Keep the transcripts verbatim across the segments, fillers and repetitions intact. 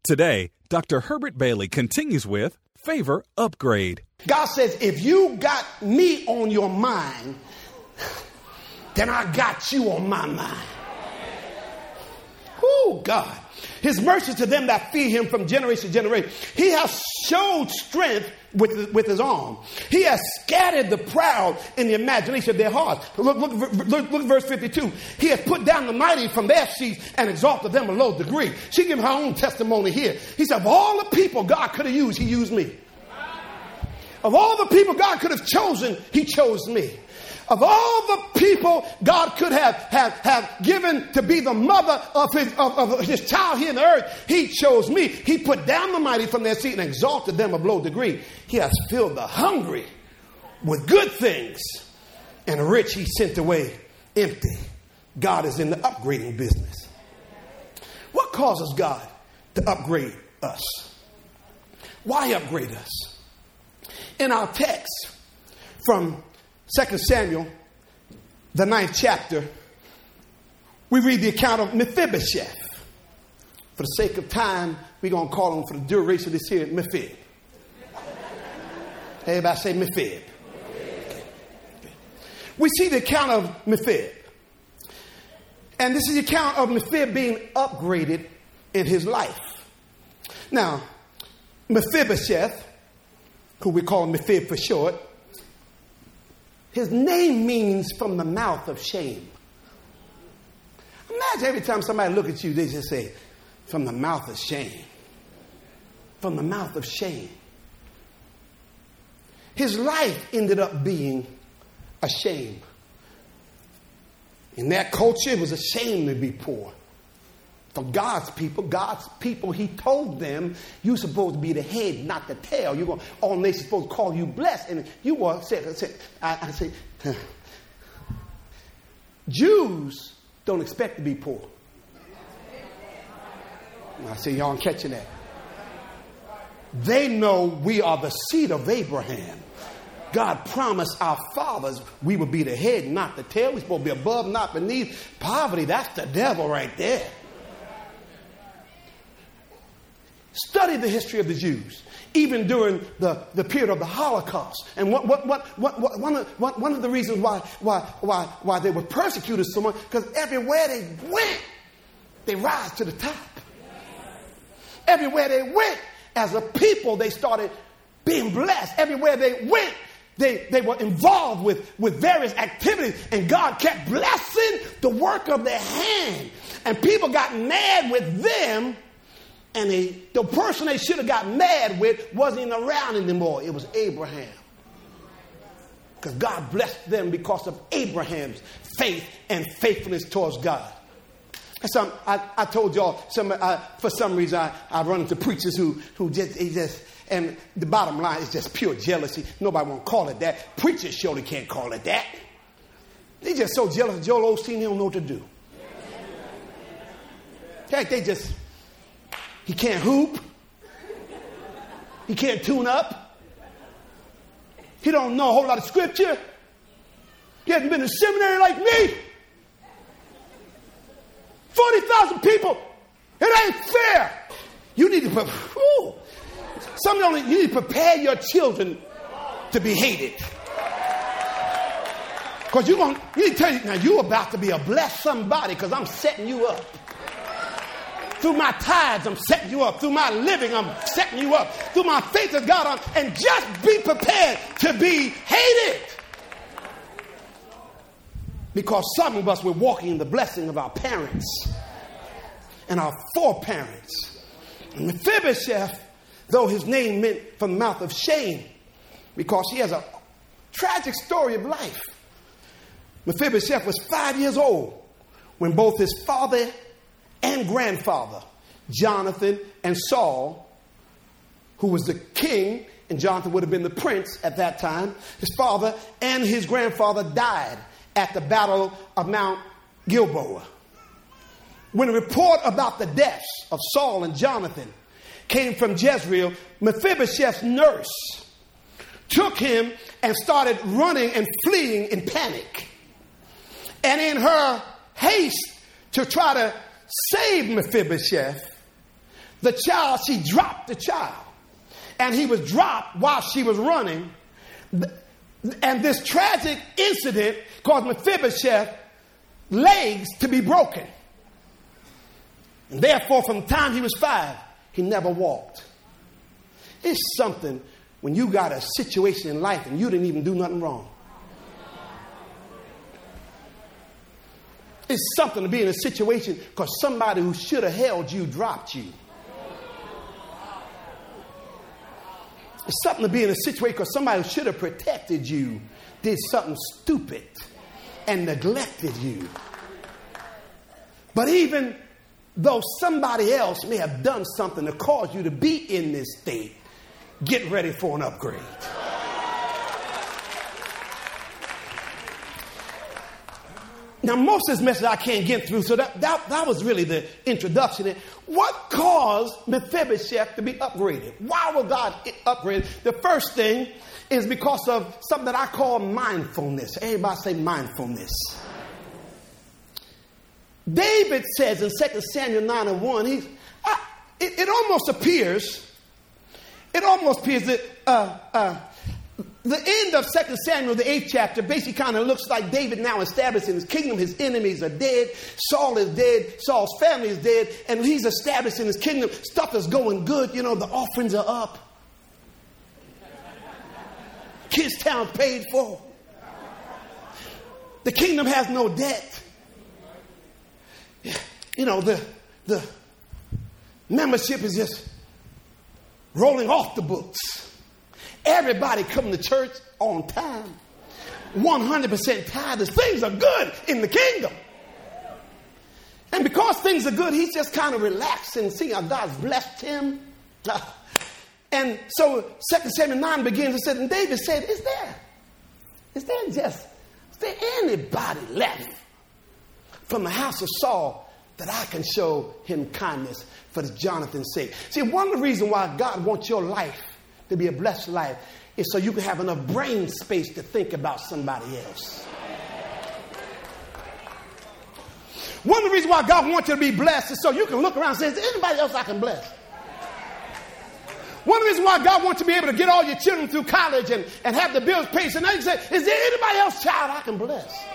Today, Doctor Herbert Bailey continues with Favor Upgrade. God says, if you got me on your mind, then I got you on my mind. Oh, God. His mercy to them that fear him from generation to generation. He has showed strength with, with his arm. He has scattered the proud in the imagination of their hearts. Look, look, look, look at verse fifty-two. He has put down the mighty from their seats and exalted them a low degree. She gives her own testimony here. He said, of all the people God could have used, he used me. Of all the people God could have chosen, he chose me. Of all the people God could have, have, have given to be the mother of his, of, of his child here on the earth, he chose me. He put down the mighty from their seat and exalted them of low degree. He has filled the hungry with good things, and the rich he sent away empty. God is in the upgrading business. What causes God to upgrade us? Why upgrade us? In our text from Second Samuel, the ninth chapter, we read the account of Mephibosheth. For the sake of time, we're going to call him, for the duration of this here, Mephib. Everybody say Mephib. Okay. Okay. We see the account of Mephib. And this is the account of Mephib being upgraded in his life. Now, Mephibosheth, who we call Mephib for short, his name means from the mouth of shame. Imagine every time somebody look at you, they just say, from the mouth of shame. From the mouth of shame. His life ended up being a shame. In that culture, it was a shame to be poor. For God's people, God's people, he told them, you're supposed to be the head, not the tail. You're going, all nations supposed to call you blessed. And you were, said, said, I, I say, Jews don't expect to be poor. I say, y'all aren't catching that. They know we are the seed of Abraham. God promised our fathers we would be the head, not the tail. We're supposed to be above, not beneath. Poverty, that's the devil right there. Study the history of the Jews, even during the, the period of the Holocaust. And what, what, what, what, what, one, of, what, one of the reasons why, why, why, why they were persecuted so much, because everywhere they went, they rise to the top. Everywhere they went, as a people, they started being blessed. Everywhere they went, they, they were involved with, with various activities, and God kept blessing the work of their hand. And people got mad with them. And they, the person they should have got mad with wasn't even around anymore. It was Abraham. Because God blessed them because of Abraham's faith and faithfulness towards God. Some, I, I told y'all, some, I, for some reason, I, I run into preachers who, who just, he just, and the bottom line is just pure jealousy. Nobody won't call it that. Preachers surely can't call it that. They just so jealous of Joel Osteen, they don't know what to do. Heck, they just... He can't hoop. He can't tune up. He don't know a whole lot of scripture. He hasn't been to seminary like me. forty thousand people. It ain't fair. You need to, whew, some only, you need to prepare your children to be hated. Because you're going, you need to tell you, now you're about to be a blessed somebody because I'm setting you up. Through my tithes, I'm setting you up. Through my living, I'm setting you up. Through my faith in God, I'm, and just be prepared to be hated. Because some of us, we're walking in the blessing of our parents and our foreparents. And Mephibosheth, though his name meant from the mouth of shame, because he has a tragic story of life. Mephibosheth was five years old when both his father and grandfather, Jonathan and Saul, who was the king, and Jonathan would have been the prince at that time, his father and his grandfather died at the battle of Mount Gilboa. When a report about the deaths of Saul and Jonathan came from Jezreel, Mephibosheth's nurse took him and started running and fleeing in panic. And in her haste to try to save Mephibosheth, the child, she dropped the child. And he was dropped while she was running. And this tragic incident caused Mephibosheth's legs to be broken. And therefore, from the time he was five, he never walked. It's something when you got a situation in life and you didn't even do nothing wrong. It's something to be in a situation because somebody who should have held you dropped you. It's something to be in a situation because somebody who should have protected you did something stupid and neglected you. But even though somebody else may have done something to cause you to be in this state, get ready for an upgrade. Now, most of this message I can't get through, so that, that, that was really the introduction. What caused Mephibosheth to be upgraded? Why will God upgrade? The first thing is because of something that I call mindfulness. Everybody say mindfulness. David says in Second Samuel nine and one, he, I, it, it almost appears, it almost appears that uh, uh, the end of Second Samuel, the eighth chapter, basically kind of looks like David now establishing his kingdom. His enemies are dead. Saul is dead. Saul's family is dead. And he's establishing his kingdom. Stuff is going good. You know, the offerings are up. Kids Town paid for. The kingdom has no debt. You know, the, the membership is just rolling off the books. Everybody coming to church on time. one hundred percent tithers. Things are good in the kingdom. And because things are good, he's just kind of relaxing, seeing how God's blessed him. And so Second Samuel nine begins and said, and David said, is there, is there just, is there anybody left from the house of Saul that I can show him kindness for this Jonathan's sake? See, one of the reasons why God wants your life to be a blessed life is so you can have enough brain space to think about somebody else. One of the reasons why God wants you to be blessed is so you can look around and say, is there anybody else I can bless? One of the reasons why God wants you to be able to get all your children through college and, and have the bills paid. So now you say, is there anybody else, child, I can bless?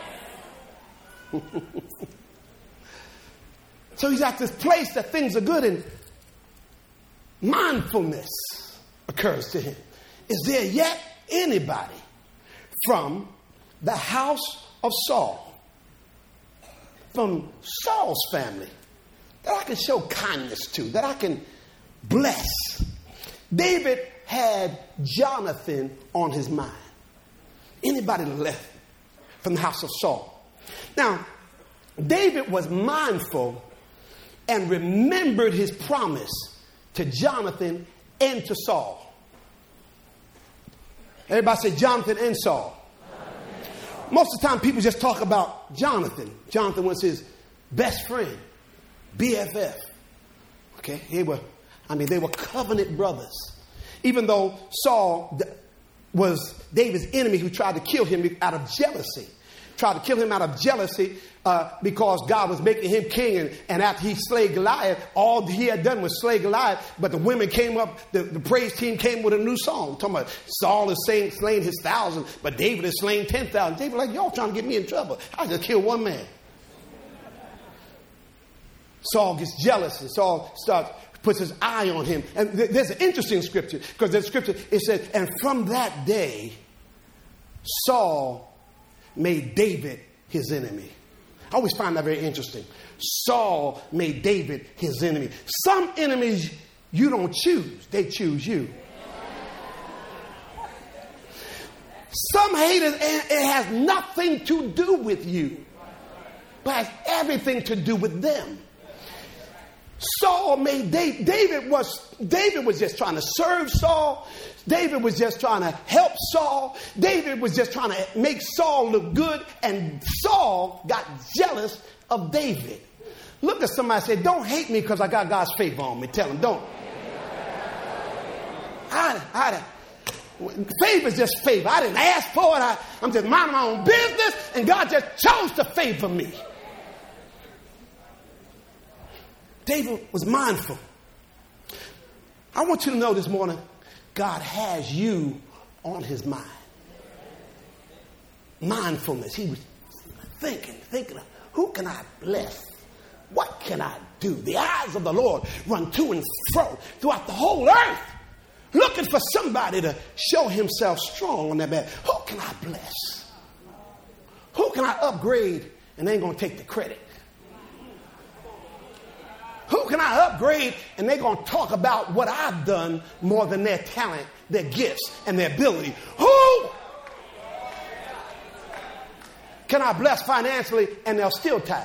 So he's at this place that things are good and mindfulness occurs to him. Is there yet anybody from the house of Saul, from Saul's family, that I can show kindness to, that I can bless? David had Jonathan on his mind. Anybody left from the house of Saul? Now, David was mindful and remembered his promise to Jonathan and to Saul. Everybody say Jonathan and Saul. Jonathan and Saul. Most of the time people just talk about Jonathan. Jonathan was his best friend, B F F. Okay, they were, I mean, they were covenant brothers. Even though Saul was David's enemy who tried to kill him out of jealousy. Tried to kill him out of jealousy uh, because God was making him king. And, and after he slayed Goliath, all he had done was slay Goliath. But the women came up, the, the praise team came with a new song. Talking about Saul is saying, slaying his thousand, but David is slaying ten thousand. David like, y'all trying to get me in trouble. I just killed one man. Saul gets jealous and Saul starts, puts his eye on him. And th- there's an interesting scripture because there's scripture, it says, and from that day, Saul made David his enemy. I always find that very interesting. Saul made David his enemy. Some enemies you don't choose, they choose you. Some haters, it has nothing to do with you, but has everything to do with them. Saul made David. David was, David was just trying to serve Saul. David was just trying to help Saul. David was just trying to make Saul look good. And Saul got jealous of David. Look at somebody and say, don't hate me because I got God's favor on me. Tell him, don't. I, I, favor is just favor. I didn't ask for it. I, I'm just minding my own business. And God just chose to favor me. David was mindful I want you to know this morning, God has you on his mind. Mindfulness. He was thinking, thinking, who can I bless? What can I do? The eyes of the Lord run to and fro throughout the whole earth, looking for somebody to show himself strong on that bed. Who can I bless? Who can I upgrade and they ain't going to take the credit? Who can I upgrade and they're going to talk about what I've done more than their talent, their gifts, and their ability? Who can I bless financially and they'll still tithe?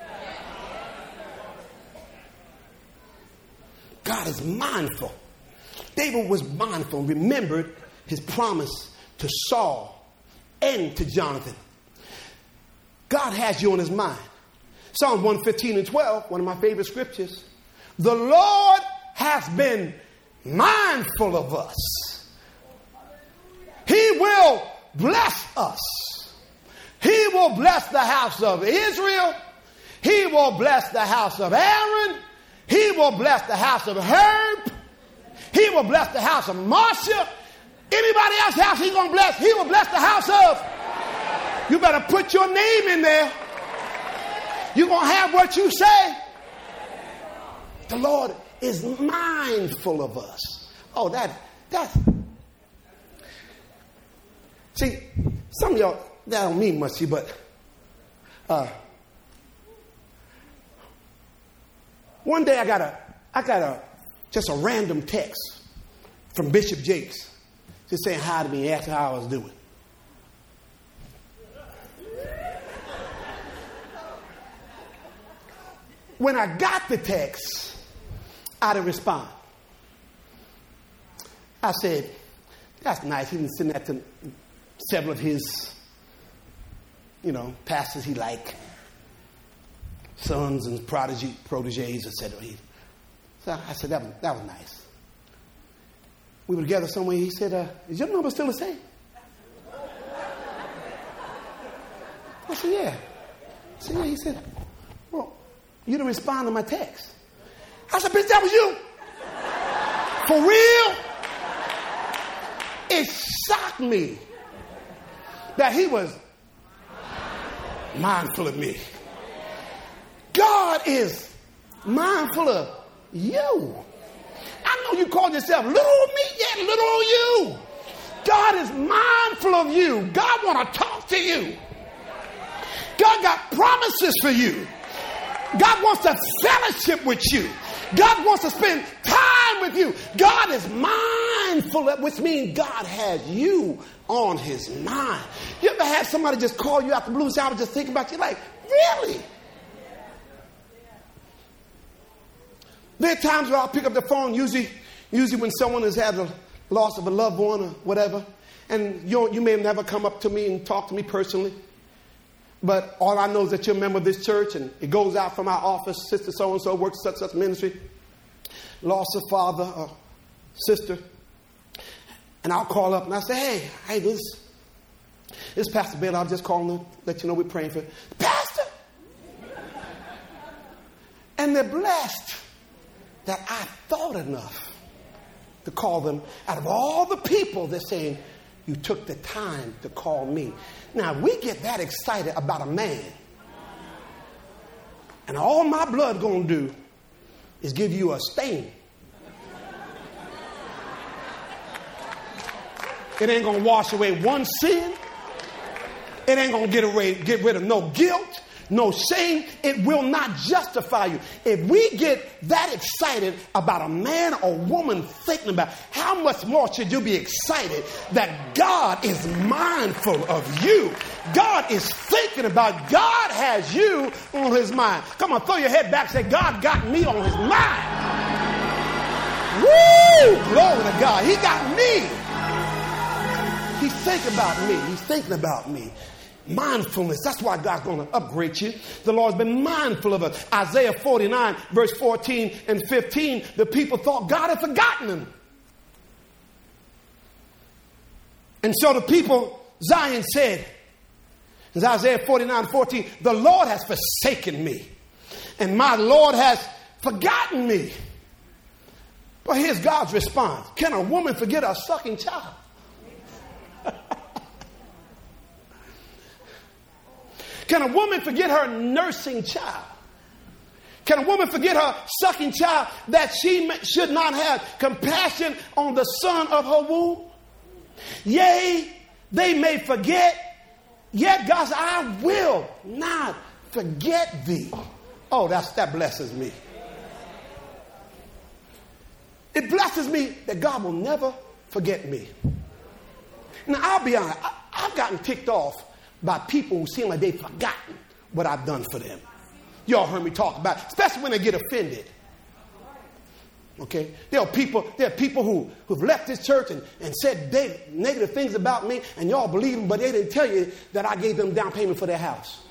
God is mindful. David was mindful, remembered his promise to Saul and to Jonathan. God has you on his mind. Psalm one fifteen and twelve, one of my favorite scriptures. The Lord has been mindful of us. He will bless us. He will bless the house of Israel. He will bless the house of Aaron. He will bless the house of Herb. He will bless the house of Marcia. Anybody else's house he's going to bless, he will bless the house of. You better put your name in there. You're going to have what you say. The Lord is mindful of us. Oh, that, that's. See, some of y'all, that don't mean much to you, but uh, one day I got a, I got a, just a random text from Bishop Jakes, just saying hi to me, asking how I was doing. When I got the text, I didn't respond. I said, that's nice. He didn't send that to several of his, you know, pastors he liked, sons and prodigy, proteges, et cetera. He, so I said, that was, that was nice. We were together somewhere. He said, uh, is your number still the same? I said, yeah. I said, yeah. He said, well, you didn't respond to my text. I said, bitch, that was you. For real? It shocked me that he was mindful of me. God is mindful of you. I know you call yourself little old me, yeah, little old you. God is mindful of you. God want to talk to you. God got promises for you. God wants to fellowship with you. God wants to spend time with you. God is mindful of, which means God has you on his mind. You ever had somebody just call you out the blue and say, I was just thinking about you? Like, really? There are times where I'll pick up the phone, usually, usually when someone has had a loss of a loved one or whatever, and you, you may have never come up to me and talk to me personally. But all I know is that you're a member of this church, and it goes out from our office, sister so-and-so works such such ministry, lost a father or sister. And I'll call up and I say, hey, hey, this, this is Pastor Ben. I'm just calling to let you know we're praying for you. Pastor! And they're blessed that I thought enough to call them out of all the people they're saying, you took the time to call me. Now, we get that excited about a man. And all my blood going to do is give you a stain. It ain't going to wash away one sin. It ain't going to get away, get rid of no guilt, no shame. It will not justify you. If we get that excited about a man or woman thinking about, how much more should you be excited that God is mindful of you? God is thinking about, God has you on his mind. Come on, throw your head back and say, God got me on his mind. Woo! Glory to God. He got me. He's thinking about me. He's thinking about me. Mindfulness. That's why God's going to upgrade you. The Lord's been mindful of us. Isaiah forty-nine, verse fourteen and fifteen, the people thought God had forgotten them. And so the people, Zion said, in Isaiah forty-nine, fourteen, the Lord has forsaken me, and my Lord has forgotten me. But here's God's response. Can a woman forget her sucking child? Can a woman forget her nursing child? Can a woman forget her sucking child that she should not have compassion on the son of her womb? Yea, they may forget, yet God said, I will not forget thee. Oh, that's, that blesses me. It blesses me that God will never forget me. Now, I'll be honest, I, I've gotten ticked off by people who seem like they've forgotten what I've done for them. Y'all heard me talk about it, especially when they get offended. Okay? There are people, there are people who, who've left this church and, and said they, negative things about me, and y'all believe them, but they didn't tell you that I gave them down payment for their house.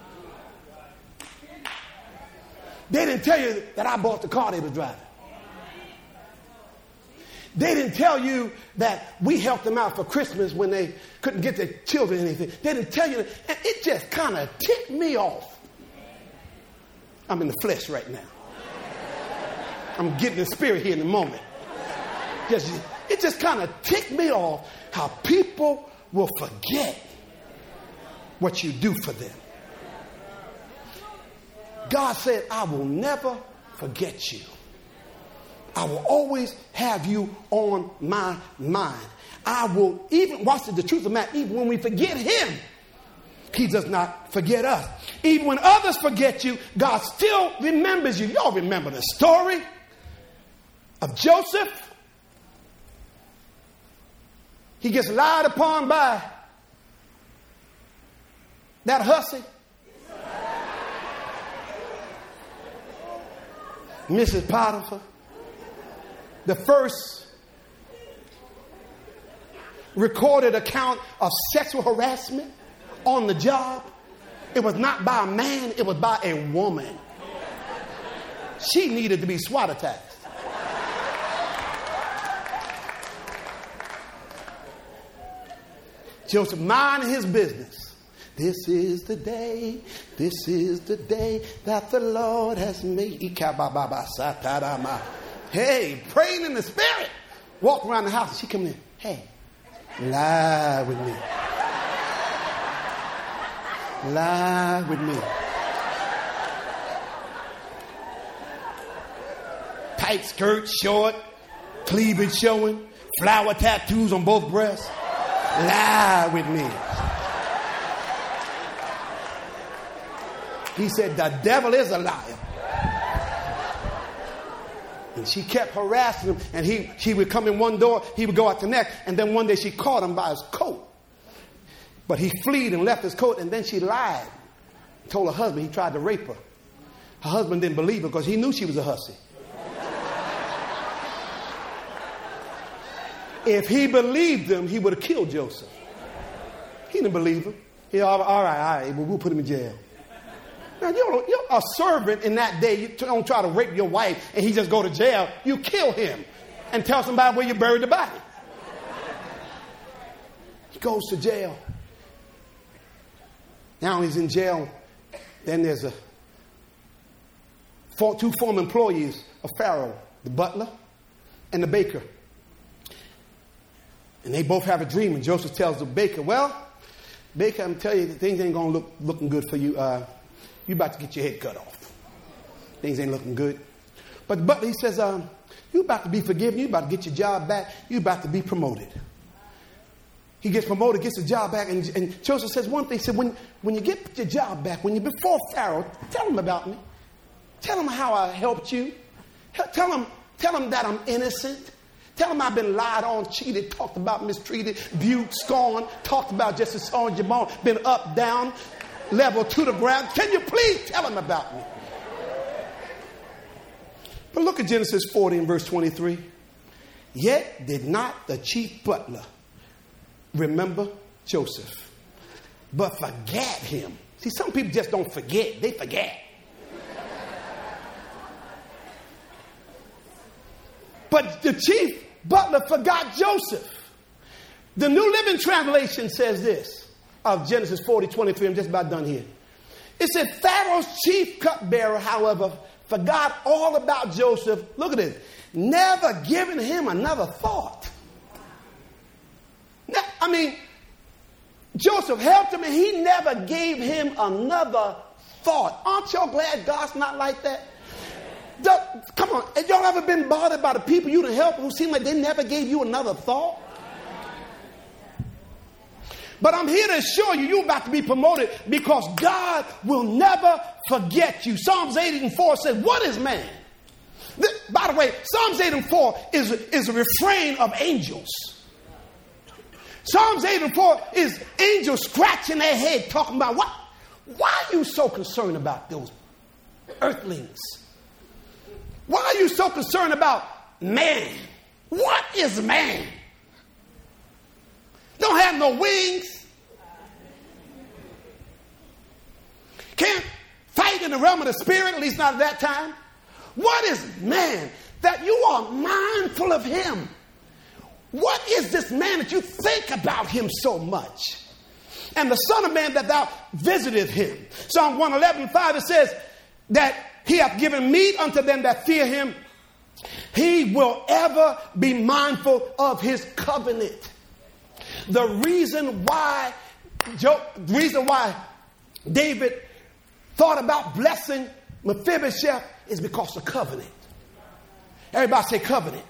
They didn't tell you that I bought the car they were driving. They didn't tell you that we helped them out for Christmas when they couldn't get their children anything. They didn't tell you that. And it just kind of ticked me off. I'm in the flesh right now. I'm getting the spirit here in a moment. Just, it just kind of ticked me off how people will forget what you do for them. God said, I will never forget you. I will always have you on my mind. I will even, watch the truth of the matter, even when we forget him, he does not forget us. Even when others forget you, God still remembers you. Y'all remember the story of Joseph? He gets lied upon by that hussy, Missus Potiphar. The first recorded account of sexual harassment on the job. It was not by a man, it was by a woman. She needed to be SWAT attacked. Joseph minding his business. This is the day, this is the day that the Lord has made. Hey, praying in the spirit. Walk around the house and she come in. Hey, lie with me. Lie with me. Tight skirt, short, cleavage showing, flower tattoos on both breasts. Lie with me. He said, the devil is a liar. And she kept harassing him, and he, she would come in one door, he would go out the next, and then one day she caught him by his coat. But he fled and left his coat, and then she lied. Told her husband he tried to rape her. Her husband didn't believe her because he knew she was a hussy. If he believed him, he would have killed Joseph. He didn't believe him. He, all, all right, all right, well, we'll put him in jail. Now, you're, you're a servant in that day. You don't try to rape your wife and he just go to jail. You kill him and tell somebody where you buried the body. He goes to jail. Now he's in jail. Then there's a four, two former employees of Pharaoh, the butler and the baker. And they both have a dream. And Joseph tells the baker, well, baker, I'm telling you, things ain't going to look looking good for you. Uh, you about to get your head cut off. Things ain't looking good. But the butler, he says, um, you about to be forgiven. You about to get your job back. You about to be promoted. He gets promoted, gets the job back. And, and Joseph says one thing. He said, when, when you get your job back, when you're before Pharaoh, tell him about me. Tell him how I helped you. Tell him, tell him that I'm innocent. Tell him I've been lied on, cheated, talked about, mistreated, viewed, scorned, talked about just as on your bone, been up, down, level to the ground. Can you please tell him about me? But look at Genesis forty and verse twenty-three. Yet did not the chief butler remember Joseph, but forget him. See, some people just don't forget, they forget. But the chief butler forgot Joseph. The New Living Translation says this of Genesis forty, twenty-three. I'm just about done here. It said, Pharaoh's chief cupbearer, however, forgot all about Joseph. Look at this. Never giving him another thought. Now, I mean, Joseph helped him and he never gave him another thought. Aren't y'all glad God's not like that? The, come on, have y'all ever been bothered by the people you done helped who seem like they never gave you another thought? But I'm here to assure you, you're about to be promoted because God will never forget you. Psalms eight and four says, what is man? This, by the way, Psalms eight and four is, is a refrain of angels. Psalms eight and four is angels scratching their head talking about, what? Why are you so concerned about those earthlings? Why are you so concerned about man? What is man? Don't have no wings. Can't fight in the realm of the spirit, at least not at that time. What is man that you are mindful of him? What is this man that you think about him so much? And the Son of Man that thou visiteth him. Psalm one eleven five, it says that he hath given meat unto them that fear him. He will ever be mindful of his covenant. The reason why, the reason why David thought about blessing Mephibosheth is because of covenant. Everybody say covenant.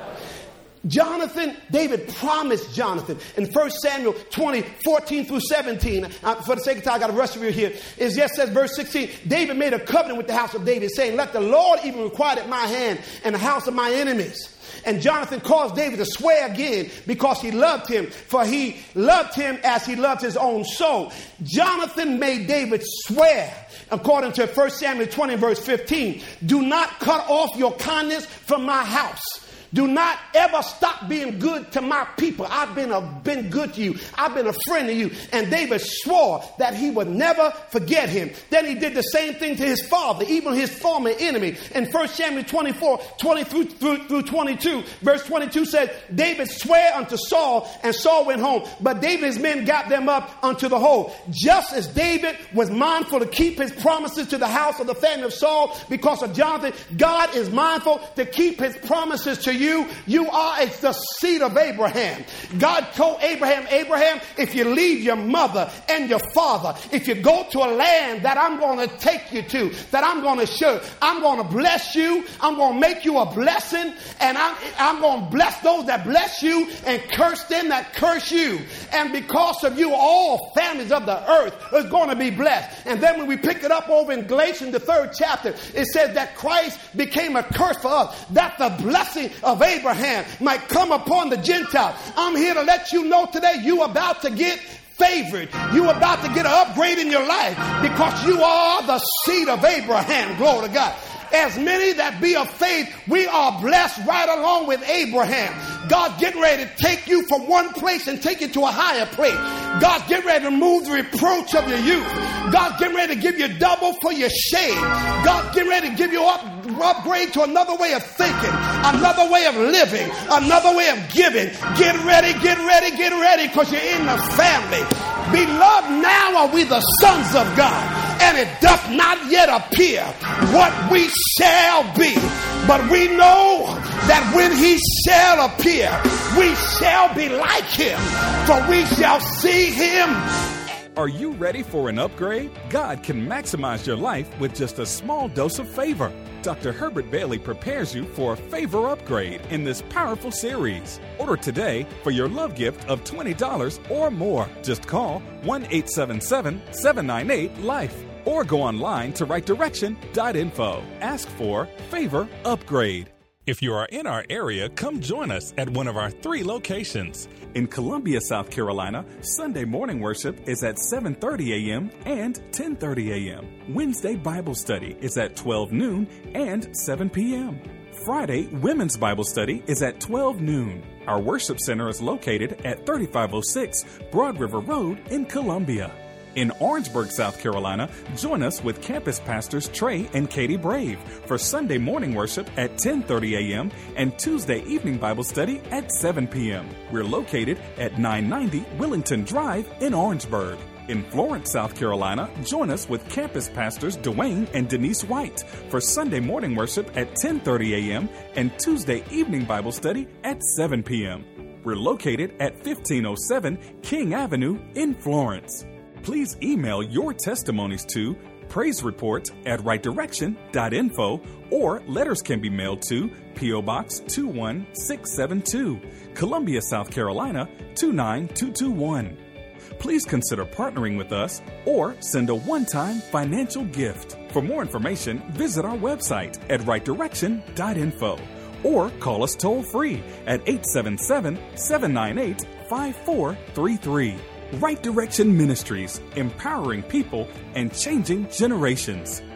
Jonathan, David promised Jonathan in First Samuel twenty, fourteen through seventeen. Uh, for the sake of time, I got to rush over here. It just says, verse sixteen, David made a covenant with the house of David, saying, let the Lord even require at my hand and the house of my enemies. And Jonathan caused David to swear again because he loved him, for he loved him as he loved his own soul. Jonathan made David swear, according to First Samuel twenty, verse fifteen, do not cut off your kindness from my house. Do not ever stop being good to my people. I've been, a, been good to you. I've been a friend to you. And David swore that he would never forget him. Then he did the same thing to his father, even his former enemy. In First Samuel twenty-four, twenty through, through, through twenty-two, verse twenty-two says, David swore unto Saul, and Saul went home. But David's men got them up unto the hole. Just as David was mindful to keep his promises to the house of the family of Saul because of Jonathan, God is mindful to keep his promises to you. You, you are a, the seed of Abraham. God told Abraham, Abraham, if you leave your mother and your father, if you go to a land that I'm going to take you to, that I'm going to show, I'm going to bless you. I'm going to make you a blessing, and I'm, I'm going to bless those that bless you and curse them that curse you. And because of you, all families of the earth is going to be blessed. And then when we pick it up over in Galatians, the third chapter, it says that Christ became a curse for us, that the blessing of Abraham might come upon the Gentiles. I'm here to let you know today you're about to get favored. You're about to get an upgrade in your life because you are the seed of Abraham. Glory to God. As many that be of faith, we are blessed right along with Abraham. God's getting ready to take you from one place and take you to a higher place. God's getting ready to remove the reproach of your youth. God's getting ready to give you double for your shame. God's getting ready to give you up, upgrade to another way of thinking, another way of living, another way of giving. Get ready, get ready, get ready, because you're in the family. Beloved, now are we the sons of God, and it doth not yet appear what we shall be. But we know that when he shall appear, we shall be like him, for we shall see him. Are you ready for an upgrade? God can maximize your life with just a small dose of favor. Doctor Herbert Bailey prepares you for a favor upgrade in this powerful series. Order today for your love gift of twenty dollars or more. Just call one eight seven seven, seven nine eight, LIFE or go online to right direction dot info. Ask for Favor Upgrade. If you are in our area, come join us at one of our three locations. In Columbia, South Carolina, Sunday morning worship is at seven thirty a.m. and ten thirty a.m. Wednesday Bible study is at twelve noon and seven p.m. Friday women's Bible study is at twelve noon. Our worship center is located at thirty-five oh six Broad River Road in Columbia. In Orangeburg, South Carolina, join us with campus pastors Trey and Katie Brave for Sunday morning worship at ten thirty a.m. and Tuesday evening Bible study at seven p.m. We're located at nine ninety Willington Drive in Orangeburg. In Florence, South Carolina, join us with campus pastors Dwayne and Denise White for Sunday morning worship at ten thirty a.m. and Tuesday evening Bible study at seven p.m. We're located at fifteen oh seven King Avenue in Florence. Please email your testimonies to praise report at right direction dot info, or letters can be mailed to P O. Box two one six seven two, Columbia, South Carolina two nine two two one. Please consider partnering with us or send a one-time financial gift. For more information, visit our website at right direction dot info or call us toll-free at eight seven seven, seven nine eight, five four three three. Right Direction Ministries, empowering people and changing generations.